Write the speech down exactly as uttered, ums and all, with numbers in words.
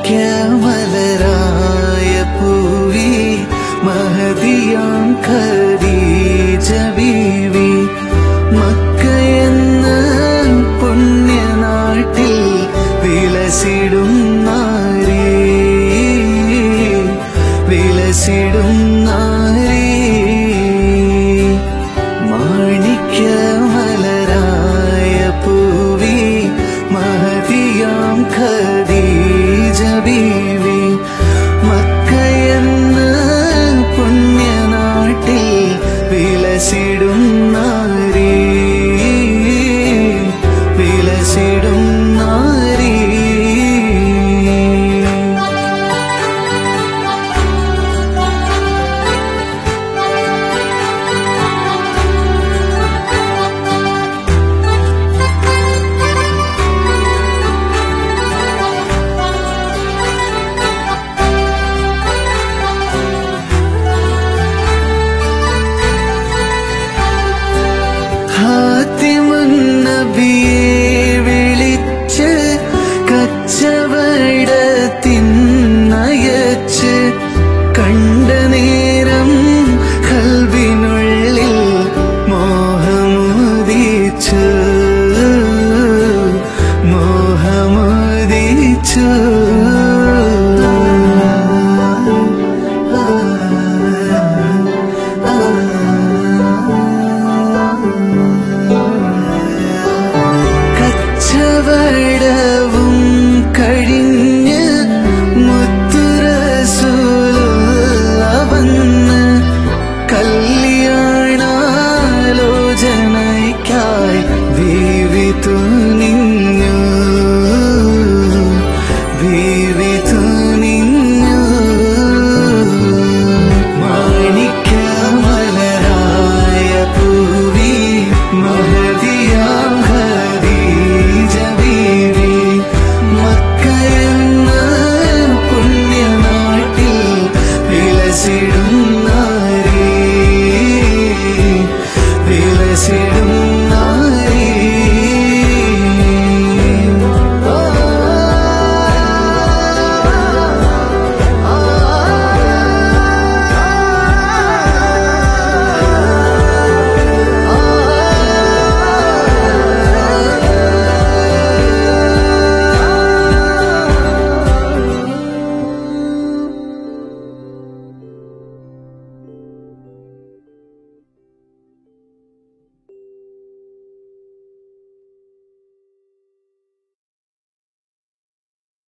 മാണിക്യമലരായ പൂവി മഹദിയാം ഖദീജ ബീവി മക്കയെന്ന പുണ്യനാട്ടിൽ വിലസിടും നാരി വിലസിടും നാരി മാണിക്യമലരായ പൂവി മഹദിയാം ഖദീജ ബീവി മക്കയെന്ന പുണ്യനാട്ടിൽ വിലസിടും നാരി വിലസിടും നാരി ഹാത്തിമുന്നബിയെ വിളിച്ച് കച്ചവടത്തിനയച്ച് കണ്ട നേരം ഖൽബിനുള്ളിൽ മോഹമുദിച്ചു മോഹമുദിച്ചു കച്ചവടവും കഴിഞ്ഞ് മുത്തുറസൂലുള്ള വന്ന് കല്യാണാലോചനയ്ക്കായി ബീവി തുനിഞ്ഞു ബീവി തുനിഞ്ഞു മാണിക്യമലരായ പൂവി മഹദിയാം ഖദീജ ബീവി മക്കയെന്ന പുണ്യനാട്ടിൽ വിലസിടും നാരി വിലസിടും